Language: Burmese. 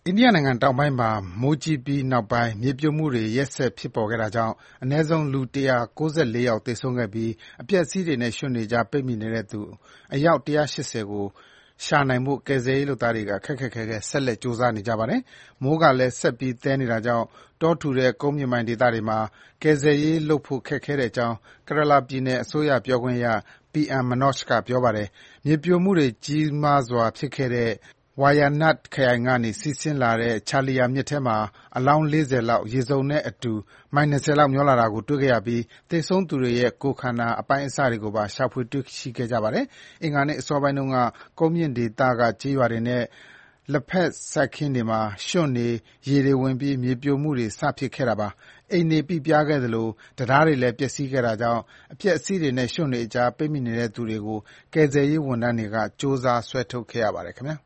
အိန္ဒိယနိုင်ငံတောင်ပိုင်းမှာမိုးကြီးပြီးနောက်ပိုင်းမြေပြိုမှုတွေရက်ဆက်ဖြစ်ပေါ်ခဲ့တာကြောင့်အနည်းဆုံးလူ၁၉၄ယောက်သေဆုံးခဲ့ပြီးအပျက်အစီးတွေနဲ့ရွှံ့တွေကြားပိတ်မိနေတဲ့သူအယောက်၁၈၀ကိုရှာနိုင်ဖို့ကယ်ဆယ်ရေးလုပ်သားတွေကခက်ခက်ခဲခဲဆက်လက်ကြိုးစားနေကြပါတယ်။မိုးကလည်းဆက်ပြီးသည်းနေတာကြောင့်တောထူတဲ့ကုန်းမြင့်ပိုင်းဒေသတွေမှာကယ်ဆယ်ရေးလုပ်ဖို့ခက်ခဲတဲ့အကြောင်း Kerala ပြည်နယ်အစိုးရပြောခွင့်ရ PM Manoj ကပြောပါတယ်။မြေပြိုမှုတွေကြီးမားစွာဖြစ်ခဲ့တဲ့Wayanad ခရိုင်ကနေစီးဆင်းလာတဲ့ Chaliyar မြစ်ထဲမှာအလောင်း၄၀လောက်ရေစုံနဲ့အတူမိုင်၂၀လောက်မျောလာတာကိုတွေ့ခဲ့ရပြီးသေဆုံးသူတွေရဲ့ကိုယ်ခန္ဓာအပိုင်းအစတွေကိုပါရှာဖွေတွေ့ရှိခဲ့ကြပါတယ်။အင်္ဂါနေ့အစောပိုင်းတုန်းကကုန်းမြင့်ဒေသကကျေးရွာတွေနဲ့လက်ဖက်စိုက်ခင်းတွေမှာရွှံ့တွေရေတွေဝင်ပြီးမြေပြိုမှုတွေစဖြစ်ခဲ့တာပါ။အိမ်တွေပိပြားခဲ့သလိုတံတားတွေလည်းပျက်စီးခဲ့တာကြောင့်အပျက်အစီးတွေနဲ့ရွှံ့တွေအကြားပိတ်မိနေတဲ့သူတွေကိုကယ်ဆယ်ရေးဝန်ထမ်းတွေကကြိုးစားဆွဲထုတ်ခဲ့ရပါတယ်ခင်ဗျာ